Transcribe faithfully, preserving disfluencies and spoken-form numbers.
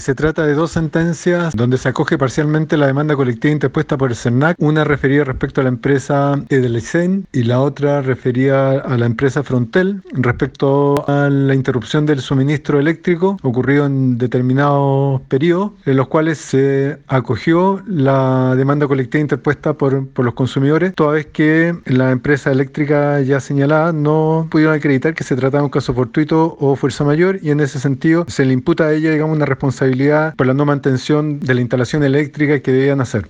Se trata de dos sentencias donde se acoge parcialmente la demanda colectiva interpuesta por el CERNAC, una referida respecto a la empresa Edelicen y la otra referida a la empresa Frontel respecto a la interrupción del suministro eléctrico ocurrido en determinados periodos, en los cuales se acogió la demanda colectiva interpuesta por, por los consumidores, toda vez que la empresa eléctrica ya señalada no pudieron acreditar que se trataba de un caso fortuito o fuerza mayor, y en ese sentido se le imputa a ella, digamos, una responsabilidad por la no mantención de la instalación eléctrica que debían hacer.